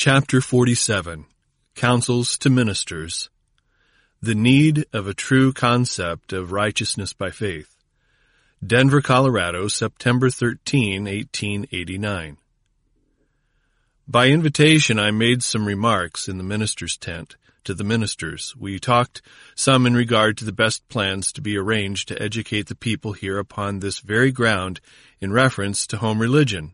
Chapter 47. Counsels to Ministers. The Need of a True Concept of Righteousness by Faith. Denver, Colorado, September 13, 1889. By invitation, I made some remarks in the minister's tent to the ministers. We talked some in regard to the best plans to be arranged to educate the people here upon this very ground in reference to home religion.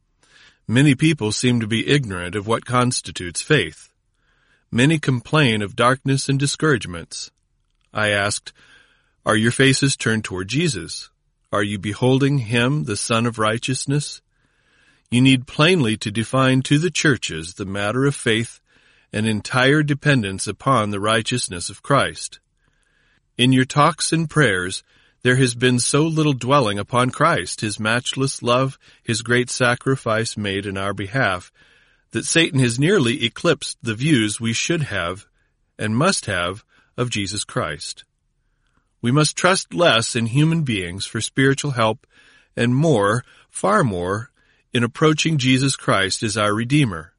Many people seem to be ignorant of what constitutes faith. Many complain of darkness and discouragements. I asked, "Are your faces turned toward Jesus? Are you beholding Him, the Son of Righteousness? You need plainly to define to the churches the matter of faith and entire dependence upon the righteousness of Christ. In your talks and prayers, there has been so little dwelling upon Christ, His matchless love, His great sacrifice made in our behalf, that Satan has nearly eclipsed the views we should have and must have of Jesus Christ. We must trust less in human beings for spiritual help and more, far more, in approaching Jesus Christ as our Redeemer.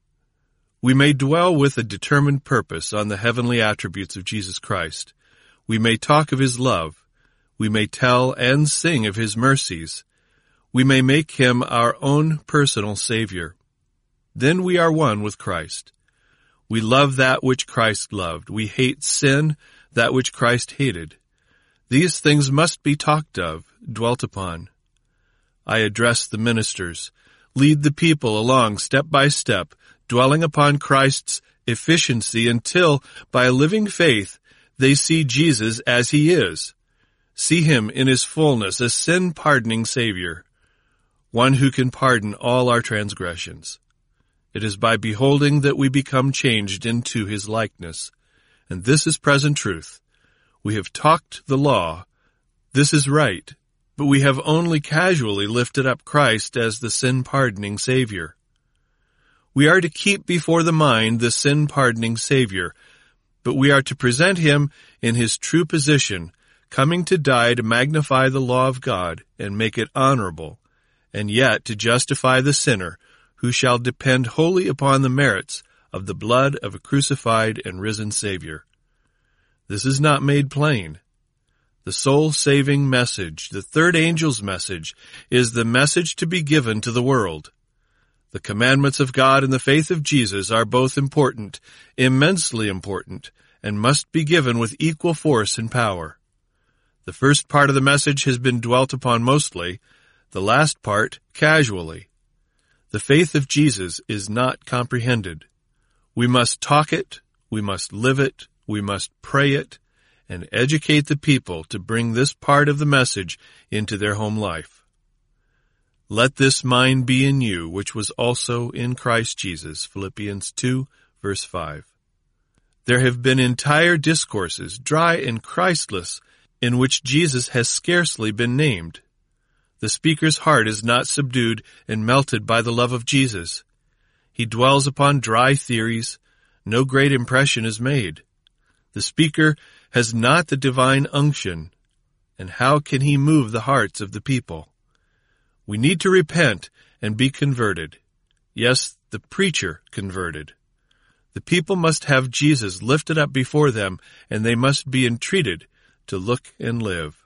We may dwell with a determined purpose on the heavenly attributes of Jesus Christ. We may talk of His love. We may tell and sing of His mercies. We may make Him our own personal Savior. Then we are one with Christ. We love that which Christ loved. We hate sin, that which Christ hated. These things must be talked of, dwelt upon. I address the ministers, lead the people along step by step, dwelling upon Christ's efficiency until, by a living faith, they see Jesus as He is. See Him in His fullness, a sin-pardoning Savior, one who can pardon all our transgressions. It is by beholding that we become changed into His likeness, and this is present truth. We have talked the law. This is right, but we have only casually lifted up Christ as the sin-pardoning Savior. We are to keep before the mind the sin-pardoning Savior, but we are to present Him in His true position, coming to die to magnify the law of God and make it honorable, and yet to justify the sinner who shall depend wholly upon the merits of the blood of a crucified and risen Savior. This is not made plain. The soul-saving message, the third angel's message, is the message to be given to the world. The commandments of God and the faith of Jesus are both important, immensely important, and must be given with equal force and power. The first part of the message has been dwelt upon mostly, the last part casually. The faith of Jesus is not comprehended. We must talk it, we must live it, we must pray it, and educate the people to bring this part of the message into their home life. Let this mind be in you, which was also in Christ Jesus. Philippians 2, verse 5. There have been entire discourses, dry and Christless, in which Jesus has scarcely been named. The speaker's heart is not subdued and melted by the love of Jesus. He dwells upon dry theories. No great impression is made. The speaker has not the divine unction, and how can he move the hearts of the people? We need to repent and be converted. Yes, the preacher converted. The people must have Jesus lifted up before them, and they must be entreated to look and live.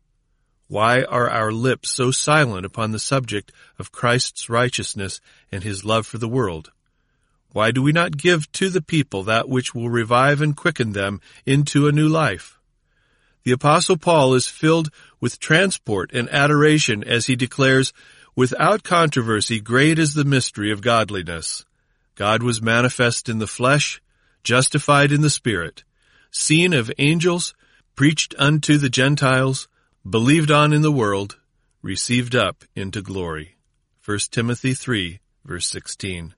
Why are our lips so silent upon the subject of Christ's righteousness and His love for the world? Why do we not give to the people that which will revive and quicken them into a new life? The Apostle Paul is filled with transport and adoration as he declares, "Without controversy, great is the mystery of godliness. God was manifest in the flesh, justified in the Spirit, seen of angels, preached unto the Gentiles, believed on in the world, received up into glory." 1 Timothy 3, verse 16.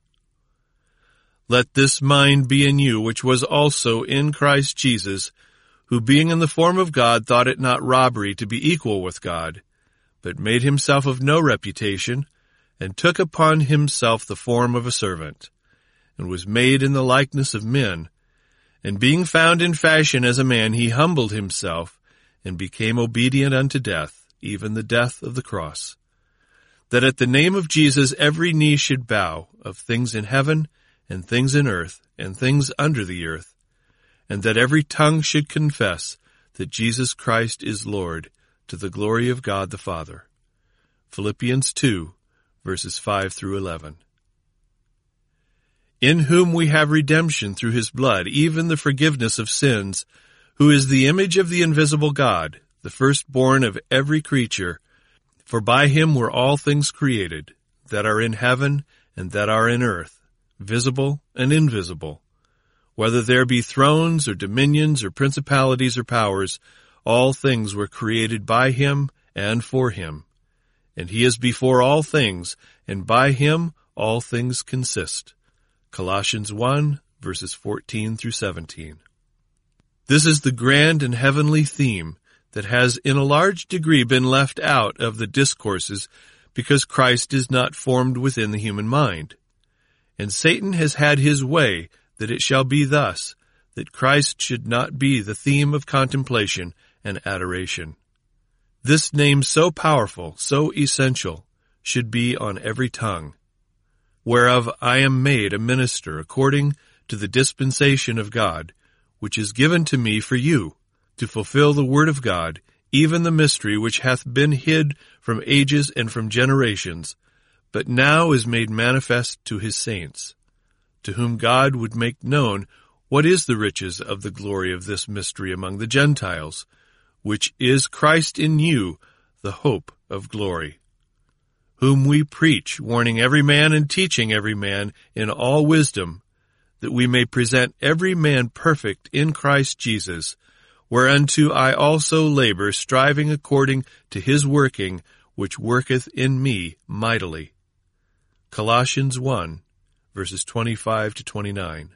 Let this mind be in you, which was also in Christ Jesus, who being in the form of God thought it not robbery to be equal with God, but made Himself of no reputation, and took upon Himself the form of a servant, and was made in the likeness of men. And being found in fashion as a man, He humbled Himself, and became obedient unto death, even the death of the cross. That at the name of Jesus every knee should bow, of things in heaven, and things in earth, and things under the earth, and that every tongue should confess that Jesus Christ is Lord, to the glory of God the Father. Philippians 2, verses 5 through 11. In whom we have redemption through his blood, even the forgiveness of sins, who is the image of the invisible God, the firstborn of every creature. For by him were all things created, that are in heaven and that are in earth, visible and invisible. Whether there be thrones or dominions or principalities or powers, all things were created by him and for him. And he is before all things, and by him all things consist. Colossians 1, verses 14 through 17. This is the grand and heavenly theme that has in a large degree been left out of the discourses because Christ is not formed within the human mind. And Satan has had his way that it shall be thus, that Christ should not be the theme of contemplation and adoration. This name so powerful, so essential, should be on every tongue, whereof I am made a minister according to the dispensation of God, which is given to me for you, to fulfill the word of God, even the mystery which hath been hid from ages and from generations, but now is made manifest to his saints, to whom God would make known what is the riches of the glory of this mystery among the Gentiles, which is Christ in you, the hope of glory, whom we preach, warning every man and teaching every man in all wisdom, that we may present every man perfect in Christ Jesus, whereunto I also labor, striving according to his working, which worketh in me mightily. Colossians 1, verses 25 to 29.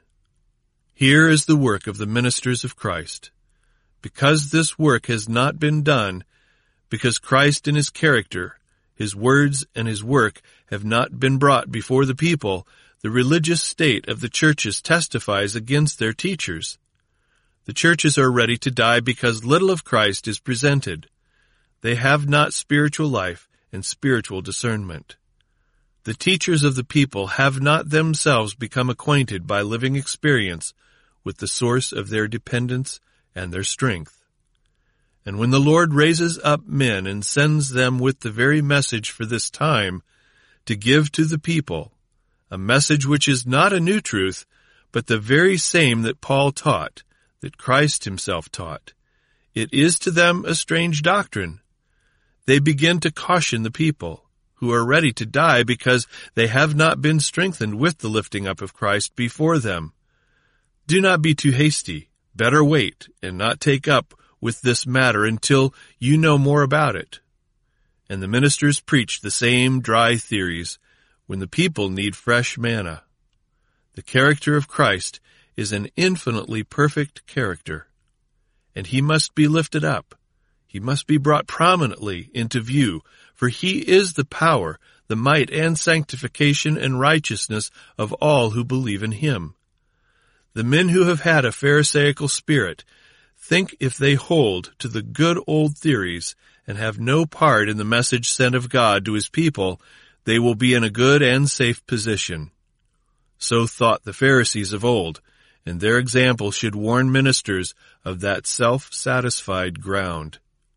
Here is the work of the ministers of Christ. Because this work has not been done, because Christ in his character, his words and his work have not been brought before the people, the religious state of the churches testifies against their teachers. The churches are ready to die because little of Christ is presented. They have not spiritual life and spiritual discernment. The teachers of the people have not themselves become acquainted by living experience with the source of their dependence and their strength. And when the Lord raises up men and sends them with the very message for this time to give to the people, a message which is not a new truth, but the very same that Paul taught, that Christ himself taught, it is to them a strange doctrine. They begin to caution the people, who are ready to die because they have not been strengthened with the lifting up of Christ before them. Do not be too hasty. Better wait and not take up with this matter until you know more about it. And the ministers preach the same dry theories when the people need fresh manna. The character of Christ is an infinitely perfect character, and he must be lifted up. He must be brought prominently into view, for he is the power, the might, and sanctification and righteousness of all who believe in him. The men who have had a Pharisaical spirit think if they hold to the good old theories and have no part in the message sent of God to his people, they will be in a good and safe position. So thought the Pharisees of old, and their example should warn ministers of that self-satisfied ground.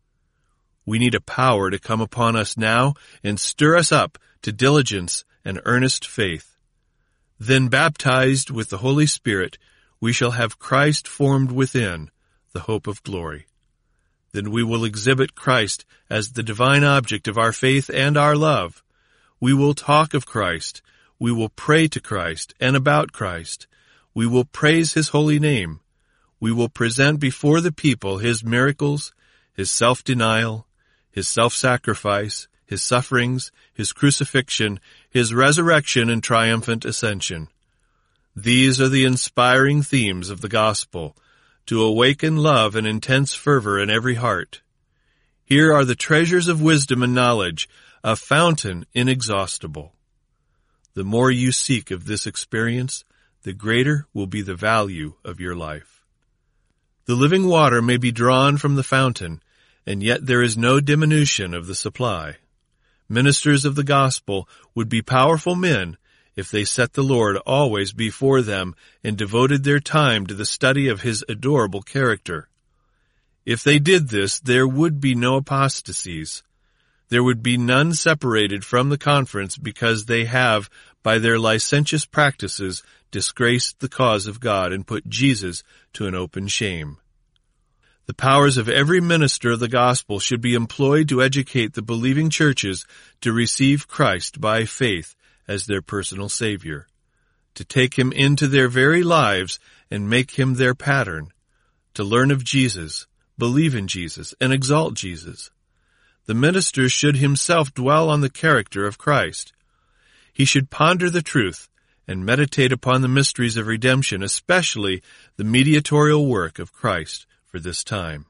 We need a power to come upon us now and stir us up to diligence and earnest faith. Then, baptized with the Holy Spirit, we shall have Christ formed within, the hope of glory. Then we will exhibit Christ as the divine object of our faith and our love. We will talk of Christ. We will pray to Christ and about Christ. We will praise his holy name. We will present before the people his miracles, his self-denial, his self-sacrifice, his sufferings, his crucifixion, his resurrection and triumphant ascension. These are the inspiring themes of the gospel, to awaken love and intense fervor in every heart. Here are the treasures of wisdom and knowledge, a fountain inexhaustible. The more you seek of this experience, the greater will be the value of your life. The living water may be drawn from the fountain, and yet there is no diminution of the supply. Ministers of the gospel would be powerful men if they set the Lord always before them and devoted their time to the study of His adorable character. If they did this, there would be no apostasies. There would be none separated from the conference because they have, by their licentious practices, disgraced the cause of God and put Jesus to an open shame. The powers of every minister of the gospel should be employed to educate the believing churches to receive Christ by faith as their personal Savior, to take Him into their very lives and make Him their pattern, to learn of Jesus, believe in Jesus, and exalt Jesus. The minister should himself dwell on the character of Christ. He should ponder the truth and meditate upon the mysteries of redemption, especially the mediatorial work of Christ for this time.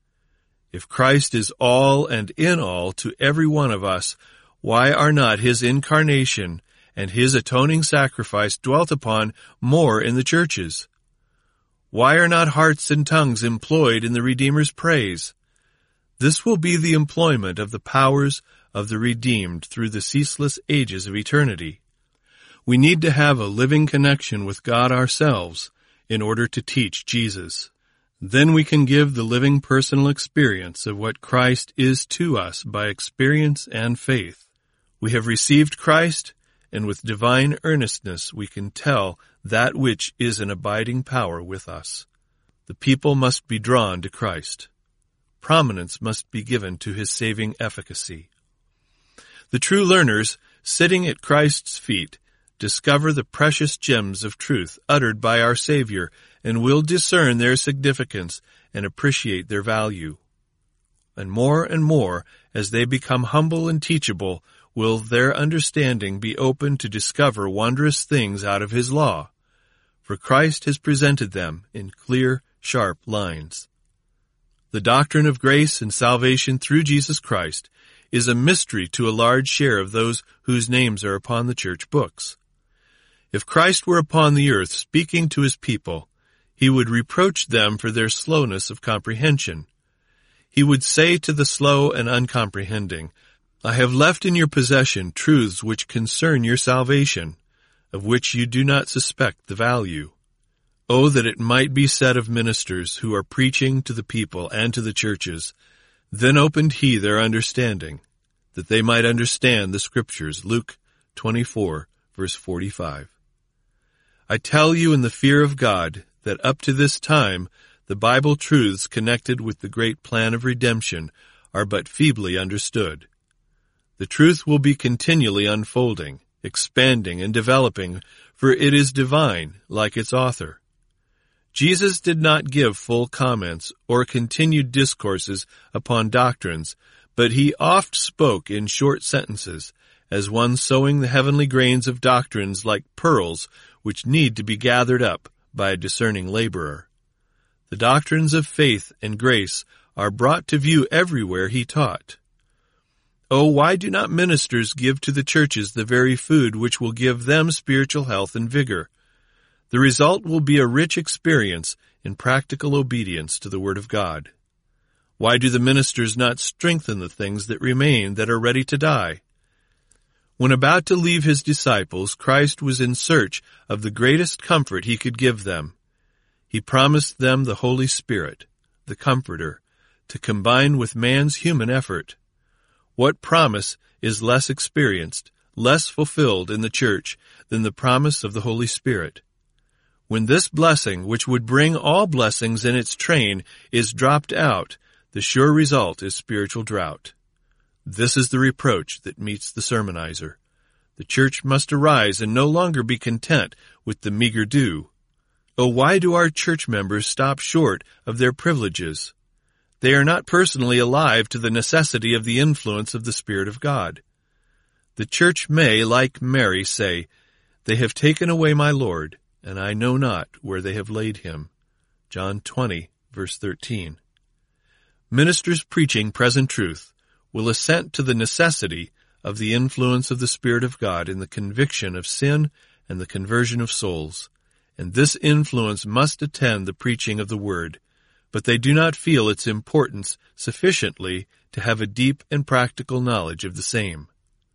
If Christ is all and in all to every one of us, why are not His incarnation and His atoning sacrifice dwelt upon more in the churches? Why are not hearts and tongues employed in the Redeemer's praise? This will be the employment of the powers of the redeemed through the ceaseless ages of eternity. We need to have a living connection with God ourselves in order to teach Jesus. Then we can give the living personal experience of what Christ is to us by experience and faith. We have received Christ, and with divine earnestness we can tell that which is an abiding power with us. The people must be drawn to Christ. Prominence must be given to His saving efficacy. The true learners, sitting at Christ's feet, discover the precious gems of truth uttered by our Savior and will discern their significance and appreciate their value. And more, as they become humble and teachable, will their understanding be open to discover wondrous things out of His law, for Christ has presented them in clear, sharp lines. The doctrine of grace and salvation through Jesus Christ is a mystery to a large share of those whose names are upon the church books. If Christ were upon the earth speaking to His people, He would reproach them for their slowness of comprehension. He would say to the slow and uncomprehending, I have left in your possession truths which concern your salvation, of which you do not suspect the value. Oh, that it might be said of ministers who are preaching to the people and to the churches, then opened He their understanding, that they might understand the Scriptures. Luke 24, verse 45. I tell you in the fear of God that up to this time the Bible truths connected with the great plan of redemption are but feebly understood. The truth will be continually unfolding, expanding, and developing, for it is divine, like its author. Jesus did not give full comments or continued discourses upon doctrines, but He oft spoke in short sentences, as one sowing the heavenly grains of doctrines like pearls which need to be gathered up by a discerning laborer. The doctrines of faith and grace are brought to view everywhere He taught. Oh, why do not ministers give to the churches the very food which will give them spiritual health and vigor? The result will be a rich experience in practical obedience to the Word of God. Why do the ministers not strengthen the things that remain that are ready to die? When about to leave His disciples, Christ was in search of the greatest comfort He could give them. He promised them the Holy Spirit, the Comforter, to combine with man's human effort. What promise is less experienced, less fulfilled in the church than the promise of the Holy Spirit? When this blessing, which would bring all blessings in its train, is dropped out, the sure result is spiritual drought. This is the reproach that meets the sermonizer. The church must arise and no longer be content with the meager due. Oh, why do our church members stop short of their privileges? They are not personally alive to the necessity of the influence of the Spirit of God. The church may, like Mary, say, They have taken away my Lord, and I know not where they have laid Him. John 20, verse 13. Ministers preaching present truth will assent to the necessity of the influence of the Spirit of God in the conviction of sin and the conversion of souls, and this influence must attend the preaching of the Word, but they do not feel its importance sufficiently to have a deep and practical knowledge of the same.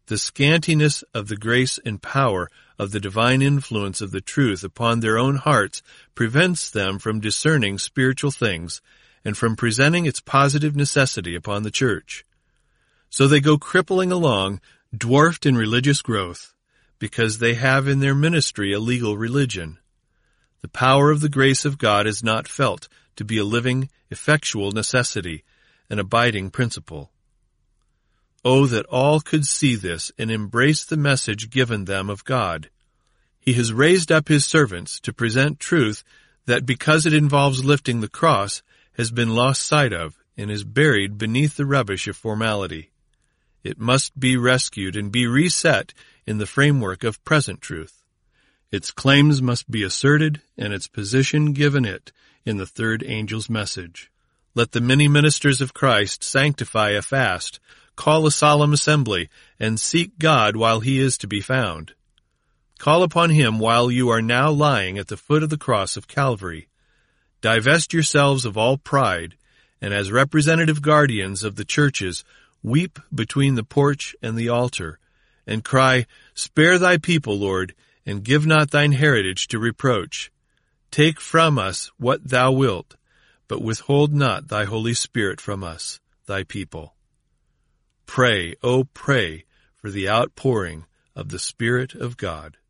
The scantiness of the grace and power of the divine influence of the truth upon their own hearts prevents them from discerning spiritual things and from presenting its positive necessity upon the church. So they go crippling along, dwarfed in religious growth, because they have in their ministry a legal religion. The power of the grace of God is not felt to be a living, effectual necessity, an abiding principle. Oh, that all could see this and embrace the message given them of God. He has raised up His servants to present truth that, because it involves lifting the cross, has been lost sight of and is buried beneath the rubbish of formality. It must be rescued and be reset in the framework of present truth. Its claims must be asserted and its position given it in the third angel's message. Let the many ministers of Christ sanctify a fast, call a solemn assembly, and seek God while He is to be found. Call upon Him while you are now lying at the foot of the cross of Calvary. Divest yourselves of all pride, and as representative guardians of the churches, weep between the porch and the altar, and cry, "Spare thy people, Lord, and give not thine heritage to reproach. Take from us what thou wilt, but withhold not thy Holy Spirit from us, thy people." Pray, oh pray, for the outpouring of the Spirit of God.